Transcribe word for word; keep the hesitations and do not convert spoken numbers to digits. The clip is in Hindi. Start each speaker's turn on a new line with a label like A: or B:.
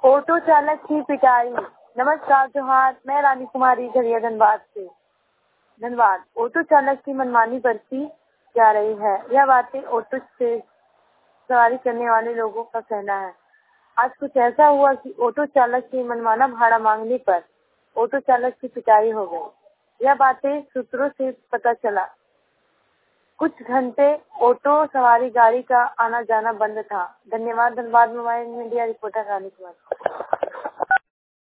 A: ऑटो चालक की पिटाई। नमस्कार जोहार, मैं रानी कुमारी झरिया धनबाद से। धन्यवाद। ऑटो चालक की मनमानी बरती जा रही है। यह बातें ऑटो से सवारी करने वाले लोगों का कहना है। आज कुछ ऐसा हुआ कि ऑटो चालक की मनमाना भाड़ा मांगने पर ऑटो चालक की पिटाई हो गई। यह बातें सूत्रों से पता चला। कुछ घंटे ऑटो सवारी गाड़ी का आना जाना बंद था। धन्यवाद। Dhanbad mobile media reporter Rani Kumar.